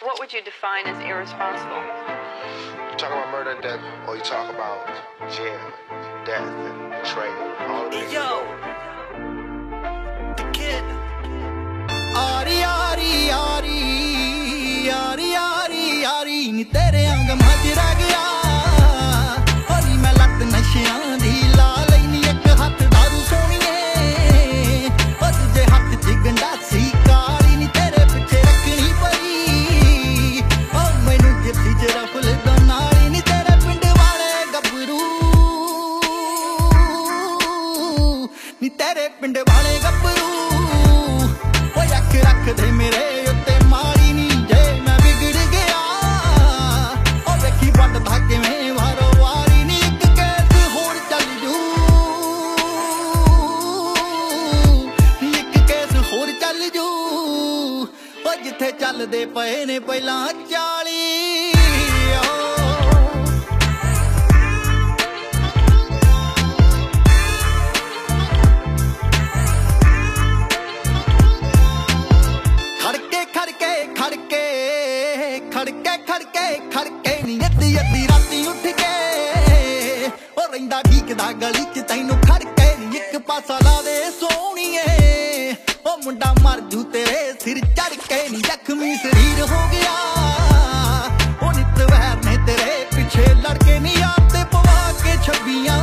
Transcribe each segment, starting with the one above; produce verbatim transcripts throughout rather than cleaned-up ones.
what would you define as irresponsible? You talk about murder and death, or you talk about jail, death, and betrayal, all of it. Yo, the kid. Ari, Ari, Ari, Ari, Ari, Ari, ni tere ang maj reh gaya. Ari main lat nashiyan di la laini ek hath daru soniye. O tujhe hath ch gandasi kaali ni tere piche rakhni pari. O mainu jipsi jara ful banali ni tere pind wale gabru. Ni tere pind wale gabru. रख दे मेरे उत्ते मारी नी जे मैं बिगड़ गया ओ वेखी वड धागे में वारो वारी नी एक कैस होर चल जू नी एक कैस होर चल जू ओ जिथे चलदे पए ने पहला चाली खड़के खड़के खड़के नी अद्धी अद्धी राती उठ के ओ रहिंदा ठीकदा गली च तैनू खड़के नी एक पासा ला दे सोहणीए ओ मुंडा मर जू तेरे सिर चढ़ के नी जख्मी शरीर हो गया ओ नित वैर ने तेरे पिछे लड़के नी यार ते पवा के छब्बियां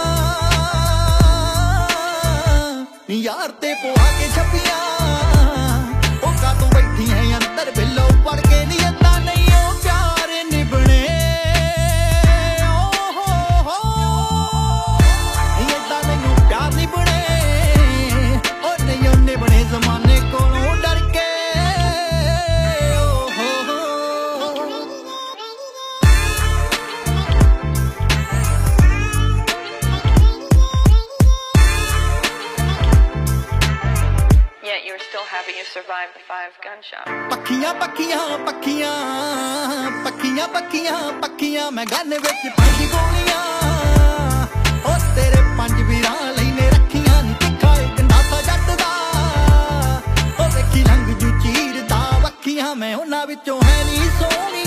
नी यार ते पवा के छब्बियां ओ का तू बैठी है अंदर बिलो पड़ के नी Having you survive the five gunshot. Pakhiyan pakhiyan pakhiyan pakhiyan pakhiyan pakhiyan मैं गन विच पंज गोलियां ओ तेरे पंज वीरां लई ने रखियां नी तिखा गंडासा जट दा ओ वेखी लंघ जू चीर दा वखियां मैं उन्हां विचों है नी सोहणी